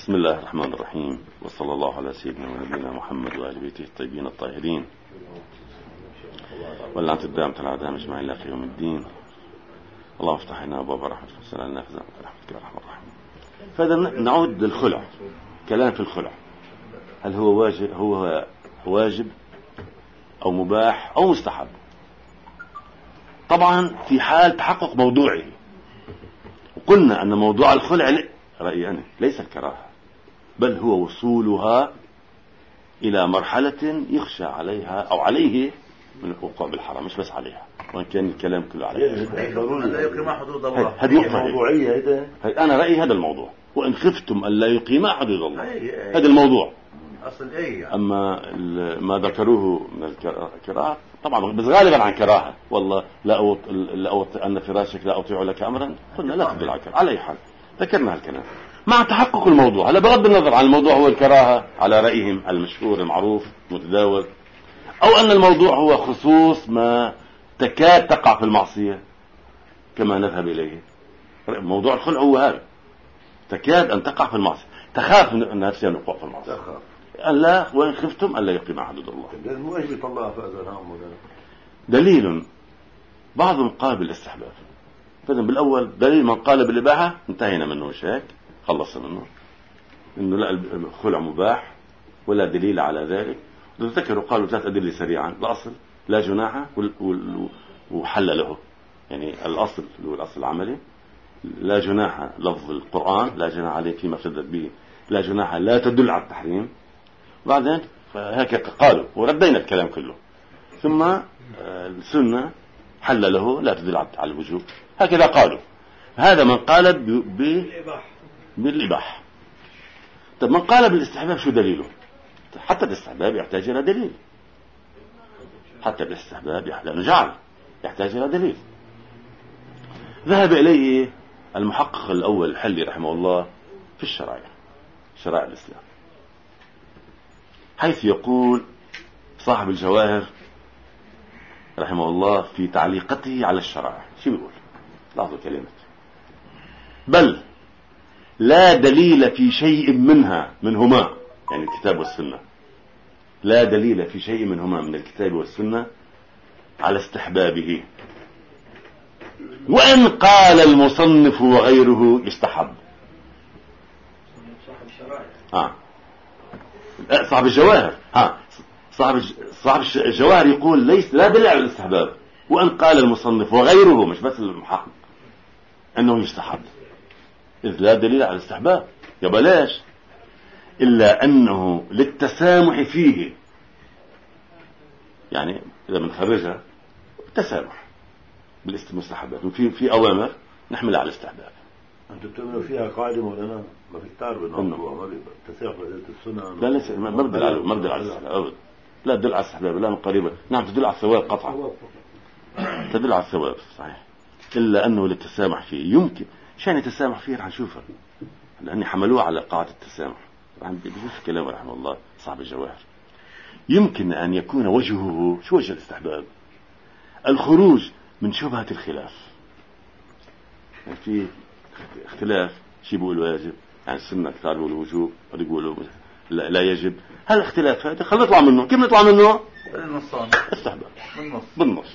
بسم الله الرحمن الرحيم، وصلى الله على سيدنا ونبينا محمد وآل بيته الطيبين الطاهرين، واللعنة الدائمة على الأعداء أجمعين إلى يوم الدين. اللهم افتح لنا أبواب رحمتك وسلام نافذة برحمتك يا أرحم الراحمين. فإذا نعود للخلع، كلام في الخلع، هل هو واجب أو مباح أو مستحب؟ طبعا في حال تحقق موضوعه، وقلنا أن موضوع الخلع رأيي أنا ليس الكراهة، بل هو وصولها إلى مرحلة يخشى عليها أو عليه من الوقوع بالحرام، مش بس عليها، وإن كان الكلام كله عليها. لا يقيم حدود الله، هذه موضوعية. أنا رأيي هذا الموضوع، وإن خفتم أن لا يقيم حدود الله، هذا الموضوع أصل إيه. أما ما ذكروه من الكراهة طبعا بس غالبا عن كراهة، والله لا أوطئ أن فراشك لا أطيع لك أمرا، قلنا لا تدل على كراهة. على أي حال ذكرنا هالكلام مع تحقق الموضوع. هلا بغض النظر عن الموضوع هو الكراهة على رأيهم المشهور المعروف متداول، أو أن الموضوع هو خصوص ما تكاد تقع في المعصية كما نذهب إليه. موضوع الخلع هو هذا، تكاد أن تقع في المعصية، تخاف من نفسها أن تقع في المعصية، ألا وإن خفتم ألا يقيم حدود الله. دليل بعضهم قال بالاستحباب، فإذا بالأول دليل من قال بالإباحة انتهينا منه، مش هيك؟ خلصنا منه إنه لا الخلع مباح ولا دليل على ذلك. تذكروا قالوا 3 أدلة سريعا: الأصل لا جناح وحل له، يعني الأصل اللي هو الأصل العملي، لا جناح لفظ القرآن لا جناح عليه فيما افتدت به، لا جناح لا تدل على التحريم. بعدين فهكذا قالوا وردينا الكلام كله، ثم السنة حل له لا تدل على الوجوب، هكذا قالوا. هذا من قال بالإباحة. طب من قال بالاستحباب شو دليله؟ حتى الاستحباب يحتاج إلى دليل، حتى الاستحباب يحتاج إلى دليل. ذهب إليه المحقق الأول الحلي رحمه الله في شرائع الإسلام، حيث يقول صاحب الجواهر رحمه الله في تعليقته على الشرائع، شو يقول؟ لاحظوا كلمة: بل لا دليل في شيء منهما، يعني الكتاب والسنة، لا دليل في شيء منهما من الكتاب والسنة على استحبابه، وإن قال المصنف وغيره يستحب. صاحب الجواهر صاحب الجواهر يقول لا دليل على الاستحباب، وإن قال المصنف وغيره، مش بس المحقق، أنه يستحب، إذ لا دليل على الاستحباب. بلاش، إلا أنه للتسامح فيه، يعني إذا بنخرجها التسامح بالمستحبات، وفي أوامر نحملها على الاستحباب. أنتم تؤمنوا فيها قاعدة مولانا ما في تعرف إنه التسامح في السنة؟ لا ليس، ما بدل على الاستحباب، لا تدل على الاستحباب، لا من قريبا. نعم تدل على الثواب قطعا، تدل على الثواب صحيح، إلا أنه للتسامح فيه. يمكن شان التسامح فيه رح نشوفه، لأني حملوه على قاعدة التسامح. رح نشوف كلامه رحمه الله صاحب الجواهر. يمكن أن يكون وجهه شو وجه الاستحباب؟ الخروج من شبهة الخلاف، يعني في اختلاف، شي بيقولوا واجب، يعني السنة قالوا الوجوب، ودي يقولوا لا يجب. هل اختلاف هذا خلينا نطلع منه. كيف نطلع منه؟ استحباب بالنص.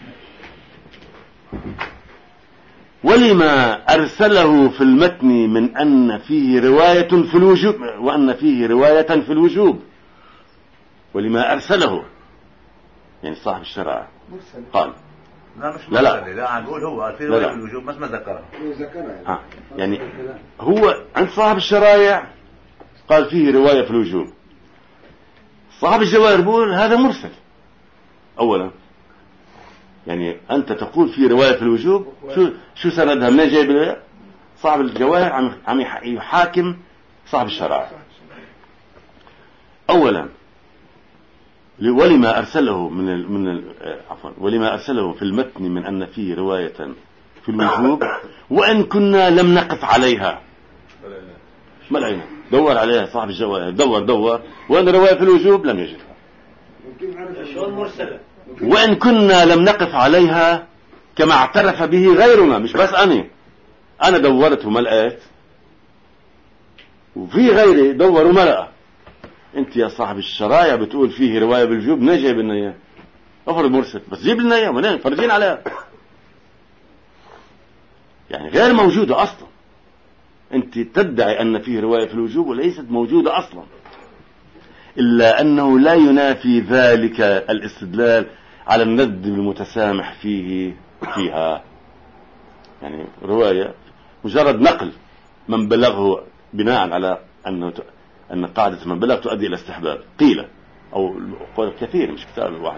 ولما أرسله في المتن من أن فيه رواية في الوجوب، وأن فيه رواية في الوجوب، ولما أرسله يعني صاحب الشرع قال لا نقول هو في رواية في الوجوب، بس ما ذكرها. يعني هو عند صاحب الشرايع قال فيه رواية في الوجوب، صاحب الجواهر يقول هذا مرسل. أولا يعني أنت تقول في رواية في الوجوب، شو سندها؟ من جايب؟ صاحب الجواهر عم يحاكم صاحب الشرائع. أولا ولما أرسله ولما أرسله في المتن من أن فيه رواية في الوجوب، وإن كنا لم نقف عليها. ملعنا دور عليها صاحب الجواهر، دور وإن رواية في الوجوب لم يجدها. وإن كنا لم نقف عليها كما اعترف به غيرنا، مش بس أنا دورت وما لقيت، وفي غيره دوروا ملأ. انت يا صاحب الشرايع بتقول فيه رواية بالوجوب، منين جايب لنا اياه؟ افرض مرسل بس جيب لنا اياه، منين فرجين عليها؟ يعني غير موجودة اصلا. انت تدعي ان فيه رواية في الوجوب وليست موجودة اصلا، الا انه لا ينافي ذلك الاستدلال على الند المتسامح فيها. يعني رواية مجرد نقل من بلغه بناء على أن قاعدة من بلغ تؤدي إلى استحباب، قيل أو قول كثير مش كتاب واحد،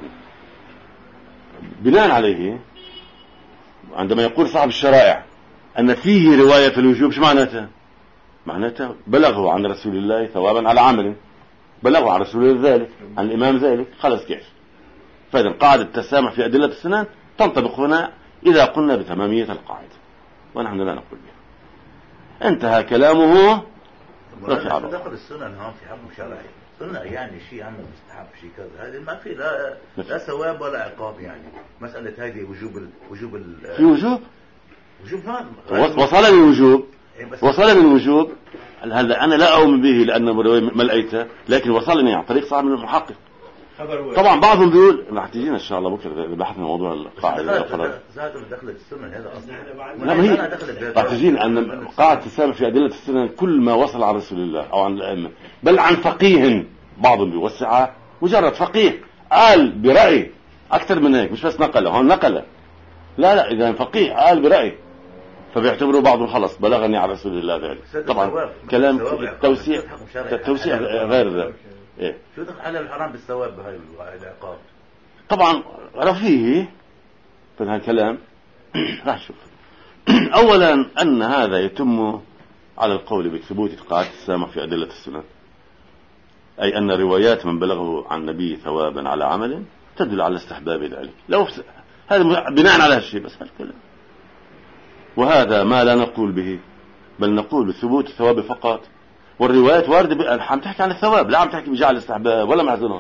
بناء عليه عندما يقول صاحب الشرائع أن فيه رواية في الوجوب، شو معناته؟ معناته بلغه عن رسول الله ثوابا على عمل، بلغه عن رسول الله ذلك، عن الإمام ذلك، خلص كيف. فإذا قاعدة التسامح في أدلة السنن تنطبق هنا إذا قلنا بتمامية القاعدة، ونحن لا نقول بها. انتهى كلامه. رفع دخل السنن هون في حكم شرعي، سنة يعني شيء عنا مستحب شيء كذا، هذه ما في لا ثواب ولا عقاب. يعني مسألة هذه وجوب في وجوب ما وصل الوجوب، وصل الوجوب. هذا أنا لا أؤمن به لأنه ملأيته، لكن وصلني عن طريق صاحب المحقق. طبعا بعضهم بيقول راح تجينا ان شاء الله بكره بحثنا موضوع القاعده دخلت السنه هذا اصلا. لا، ما هي راح تجينا ان قاعده تسامح في ادله السنن كل ما وصل عن رسول الله او عن الائمه، بل عن فقيه. بعضهم بيوسعها مجرد فقيه قال براي اكثر من هيك، مش بس نقله، هون نقله. لا اذا فقيه قال براي فبيعتبروا بعضهم خلص بلغني عن رسول الله ذلك. طبعا كلام التوسيع غير ذلك. إيه؟ شو دخل على الحرام بالثواب بهاي العقاب؟ طبعا رفيه في هذا الكلام. راح نشوف. اولا ان هذا يتم على القول بثبوت قاعدة التسامح في ادلة السنن، اي ان روايات من بلغه عن النبي ثوابا على عمل تدل على استحباب ذلك. لو هذا بناء على هالشيء بس هالكلام، وهذا ما لا نقول به، بل نقول بثبوت الثواب فقط. والروايات واردة عم تحكي عن الثواب، لا عم تحكي بجعل الاستحباب ولا معزنون.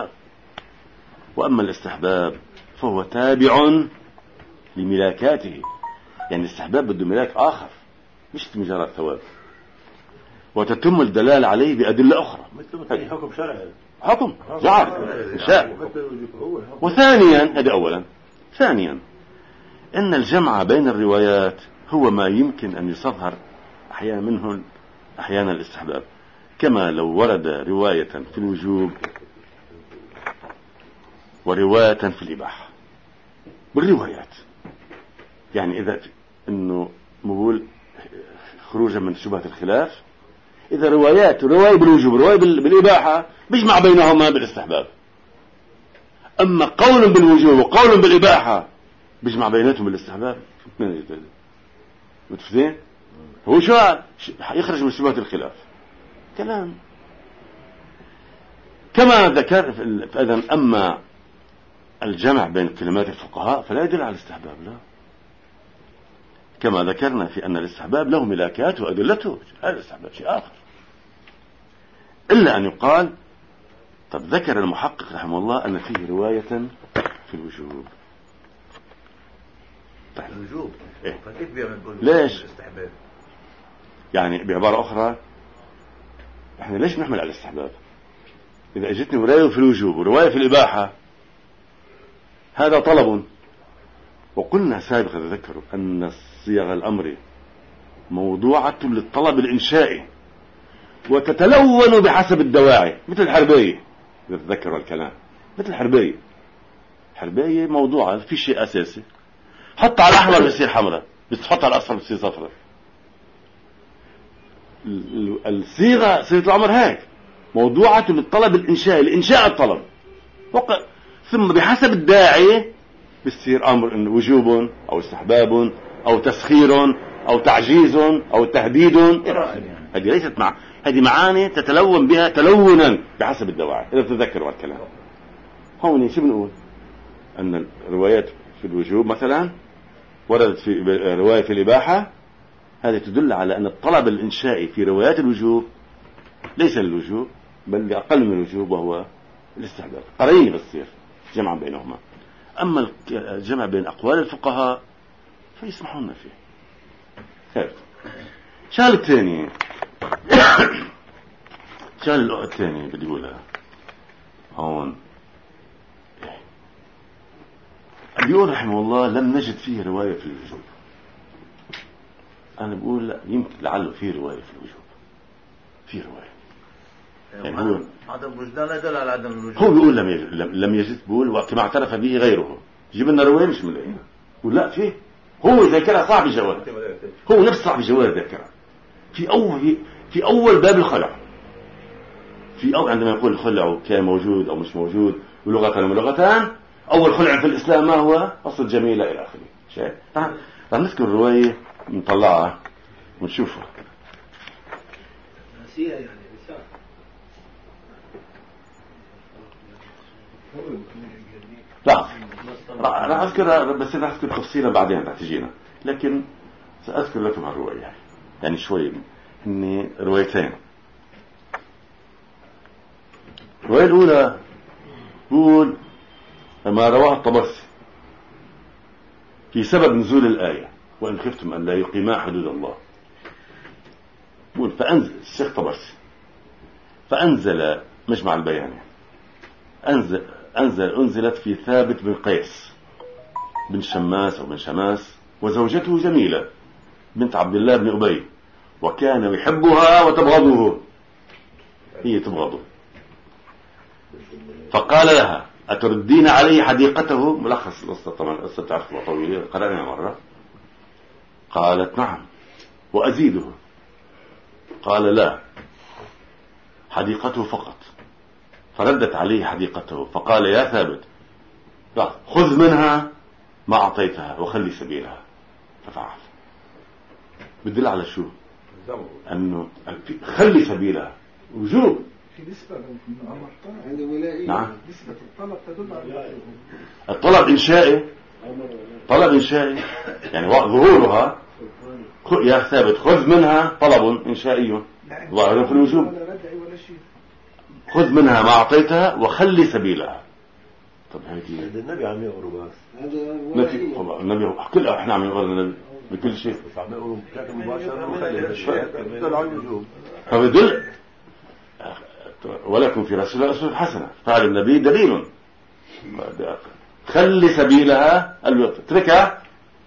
وأما الاستحباب فهو تابع لملاكاته، يعني الاستحباب بده ملاك آخر مش مجرد ثواب، وتتم الدلالة عليه بأدلة أخرى. مثل حكم شرعي، حكم جعل شاء. وثانيا، هذا أولا. ثانيا أن الجمع بين الروايات هو ما يمكن أن يصدر أحيانا الاستحباب، كما لو ورد رواية في الوجوب ورواية في الإباحة بالروايات. يعني إذا إنه نقول خروجا من شبهة الخلاف، إذا رواية بالوجوب ورواية بالإباحة بيجمع بينهما بالاستحباب، أما قول بالوجوب وقول بالإباحة بيجمع بيناتهم بالاستحباب. متفقين؟ هو شو يخرج من شبهة الخلاف كلام. كما ذكر فإذن أما الجمع بين كلمات الفقهاء فلا يدل على الاستحباب، لا، كما ذكرنا في أن الاستحباب له ملاكات وأدلته، هذا الاستحباب شيء آخر. إلا أن يقال طب ذكر المحقق رحمه الله أن فيه رواية في الوجوب. طيب الوجوب إيه؟ فكيف بيعمل ليش؟ الاستحباب؟ يعني بعبارة أخرى، احنا ليش نحمل على الاستحباب؟ إذا اجتني رواية في الوجوب ورواية في الإباحة هذا طلب. وقلنا سابقا تذكروا أن صيغ الأمر موضوعة للطلب الإنشائي وتتلون بحسب الدواعي، مثل الحربية إذا تذكروا الكلام، مثل الحربية موضوعة في شيء أساسي، حط على الأحمر بيصير حمراء، بتحط على الأصفر بيصير صفراء. الصيغة صيغة الأمر هيك موضوعة للطلب الإنشائي لإنشاء الطلب، ثم بحسب الداعي بيصير أمر إنه وجوب أو استحباب أو تسخير أو تعجيز أو تهديد. هذه ليست هذه معاني تتلون بها تلونا بحسب الدواعي. إذا تذكروا الكلام هون شو بنقول؟ أن الروايات في الوجوب مثلا وردت في رواية في الإباحة، هذه تدل على أن الطلب الإنشائي في روايات الوجوب ليس للوجوب بل لأقل من الوجوب وهو الاستحباب. قرين بتصير جمعا بينهما. أما الجمع بين أقوال الفقهاء فيسمحون فيه. خير. شغلة ثانية الشغله الثانيه بدي اقولها هون، بيقول رحمه الله لم نجد فيه روايه في الوجوب. انا بقول لا، يمكن لعله فيه روايه في الوجوب، في روايه يعني هو عدم وجدان لا يدل على عدم الوجود. هو بيقول لم يجد، بيقول وقت ما اعترف به غيره. جيب لنا روايه مش من هنا، يقول لا فيه. هو ذاكرها صعب جواد، هو نفس صعب جواد ذاكرها في اول باب الخلع، في عندما يقول الخلع كان موجود او مش موجود ولغه ولغتان، اول خلع في الاسلام ما هو اصل جميله الى اخره. شايف؟ رح نذكر الروايه نطلعها ونشوفها. لا راح اذكر، بس راح اذكر تفصيلا بعدين راح تجينا، لكن ساذكر لكم الروايه يعني شوي. اني روايتين. الروايه الاولى يقول ما رواه الطبرسي في سبب نزول الايه وان خفتم ان لا يقيما حدود الله. يقول فانزل الشيخ طبرسي فانزل مجمع البيان أنزلت في ثابت بن قيس بن شماس أو بن شماس وزوجته جميلة بنت عبد الله بن أبي، وكان يحبها وتبغضه، هي تبغضه. فقال لها أتردين علي حديقته؟ ملخص القصة طبعا، القصة تعرفها طويلة قرأناها مرة. قالت نعم وأزيده. قال لا، حديقته فقط. فردت عليه حديقته فقال يا ثابت خذ منها ما أعطيتها وخلي سبيلها. ففعل. بدل على شو؟ أنه خلي سبيلها وجوب في نسبة عند ولاء. نعم. نسبة الطلب تدل على الطلب إنشائي، طلب إنشائي يعني ظهورها يا ثابت خذ منها طلب إنشائي ظاهر في الوجوب. خذ منها ما أعطيتها وخلي سبيلها. طب هذه النبي عم يقروا بس النبي كلها احنا عم يقروا النبي بكل شيء، بس عم يقروا بشكل مباشر وخلي عن الوجوب. فبدل ولكم في رسول الله أسوة حسنة. فعل النبي دليل. خلي سبيلها اتركها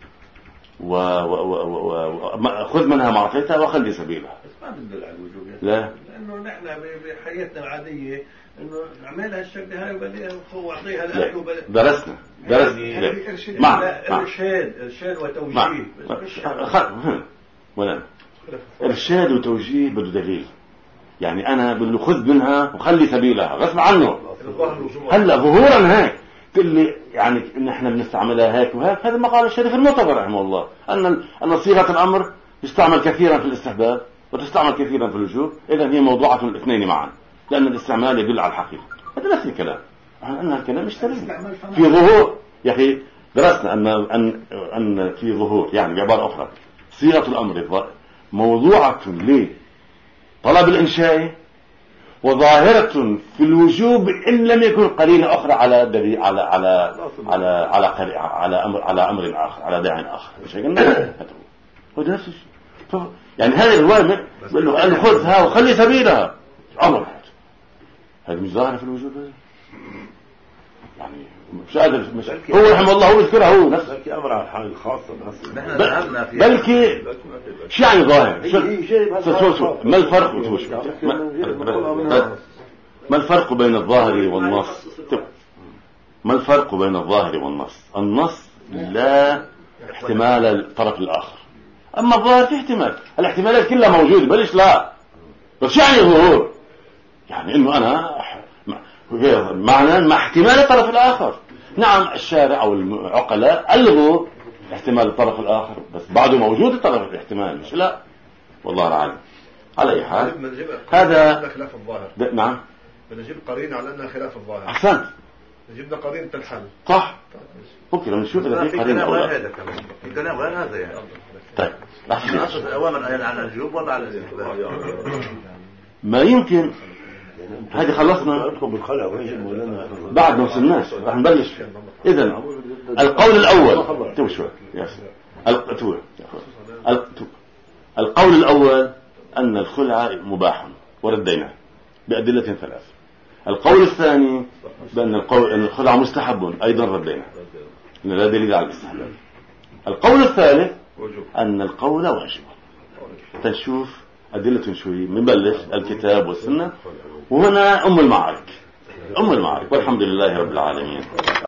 وخذ منها ما أعطيتها وخلي سبيلها. بس ما بندل على الوجوب. لا، لأنه نحن بحياتنا العادية إنه نعملها الشبه هاي وبديها وأعطيها الأكل درسنا إرشاد وتوجيه. ولا إرشاد وتوجيه بده دليل. يعني أنا بقول له خذ منها وخلي سبيلها غصب عنه. هلا ظهورا هيك كل لي يعني إن إحنا بنستعملها هيك وهيك. هذا مقال الشريف المعتبر رحمه الله أن صيغة الأمر يستعمل كثيرا في الاستحباب وتستعمل كثيرا في الوجوب. إذن هي موضوعة الاثنين معا، لأن الاستعمال يدل على الحقيقة. هذا نفس الكلام، أن الكلام مش سليم في ظهور. يا أخي درسنا أن في ظهور، يعني بعبارة أخرى صيغة الأمر موضوعة لطلب الإنشاء وظاهرة في الوجوب إن لم يكن قرينة أخرى على دليل على أمر آخر، على داع آخر. مش هيك؟ هو نفس الشيء. يعني هذه الرواية بقول له أن خذها وخلي سبيلها أمر، هذا مش ظاهرة في الوجوب. يعني مش قادر هو رحمه الله هو يذكرها هو نفسه أمر على الحال الخاصة بلكي شو يعني ظاهر. ما الفرق ما الفرق بين الظاهر والنص؟ ما الفرق بين الظاهر والنص؟ النص لا احتمال الطرف الآخر، أما الظاهر في احتمال. الاحتمالات كلها موجودة بلش لا. بس يعني ظهور يعني إنه أنا معنى مع احتمال الطرف الآخر. نعم الشارع أو العقلاء ألغوا احتمال الطرف الآخر، بس بعده موجود الطرف الاحتمال مش لا. والله أعلم. على أي حال هذا خلاف الظاهر. نعم بنجيب قرينة على أنها خلاف الظاهر. أحسنت، جبنا قرينة الحل. صح. ممكن لما نشوف إذا في قرينة أو لا. الكلام غير هذا يعني. طيب أصل الأوامر على الوجوب ولا على الاستحباب؟ ما يمكن. هذه خلصنا بعد ما وصلناش، راح نبلش. إذن القول الأول القول الأول أن الخلع مباح وردينا. بأدلة 3. القول الثاني بأن الخلع مستحب أيضا ردينا إن لا دليل على الاستحباب. القول الثالث أن القول واجب. تشوف أدلة شوي مبلش الكتاب والسنة، وهنا أم المعارك والحمد لله رب العالمين.